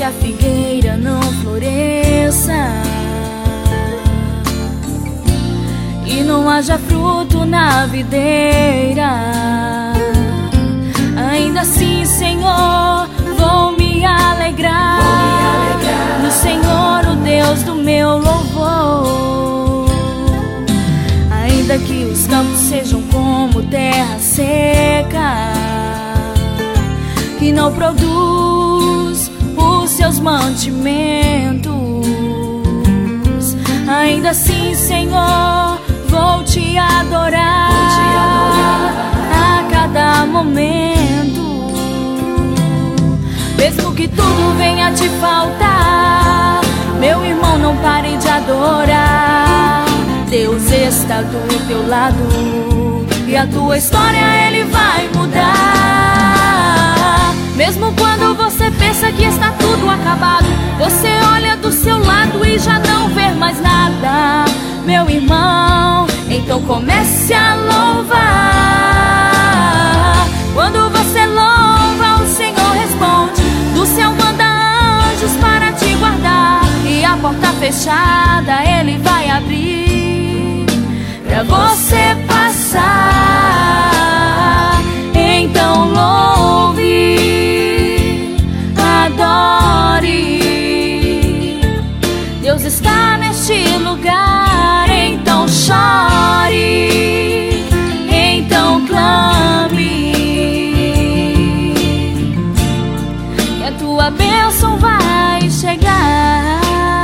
a figueira não floresça e não haja fruto na videira, ainda assim, Senhor, vou me alegrar no Senhor, o Deus do meu louvor. Ainda que os campos sejam como terra seca, que não produz os seus mantimentos, ainda assim, Senhor, vou te adorar a cada momento. Mesmo que tudo venha te faltar, meu irmão, não pare de adorar. Deus está do teu lado e a tua história Ele vai mudar. Mesmo quando você pensa que está tudo acabado, você olha do seu lado e já não vê mais nada, meu irmão, então comece a louvar. Quando você louva, o Senhor responde, do céu manda anjos para te guardar, e a porta fechada Ele vai abrir pra você passar. Então louve, adore, Deus está neste lugar. Então chore, então clame, que a tua bênção vai chegar.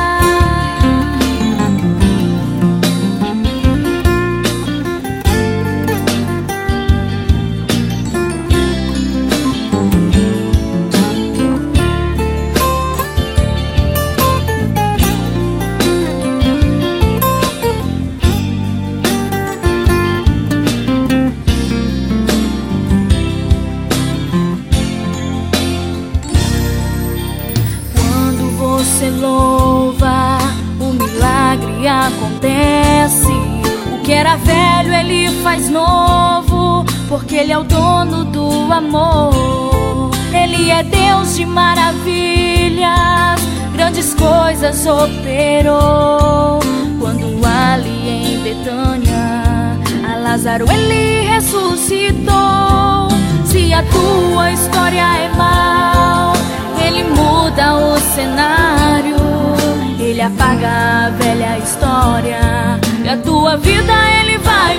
Você louva, o milagre acontece. O que era velho Ele faz novo, porque Ele é o dono do amor. Ele é Deus de maravilhas, grandes coisas operou. Quando ali em Betânia a Lázaro Ele ressuscitou. Se a tua história é mal, Ele muda o cenário, Ele apaga a velha história, e a tua vida Ele vai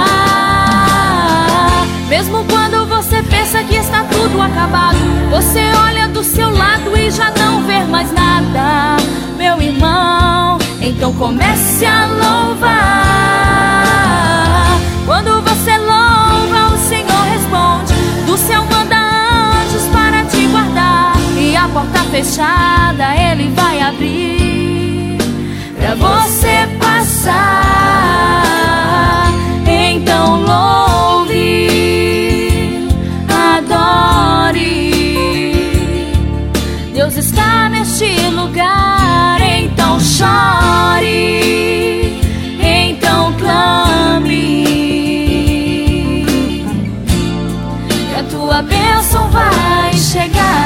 mudar. Mesmo quando você pensa que está tudo acabado, você olha do seu lado e já não vê mais nada, meu irmão, então comece a louvar. Quando você louva, o Senhor responde, do céu manda anjos para te guardar, e a porta fechada Ele vai abrir pra você passar. Então louve, adore, Deus está neste lugar. Então chore, então clame, que a tua bênção vai chegar.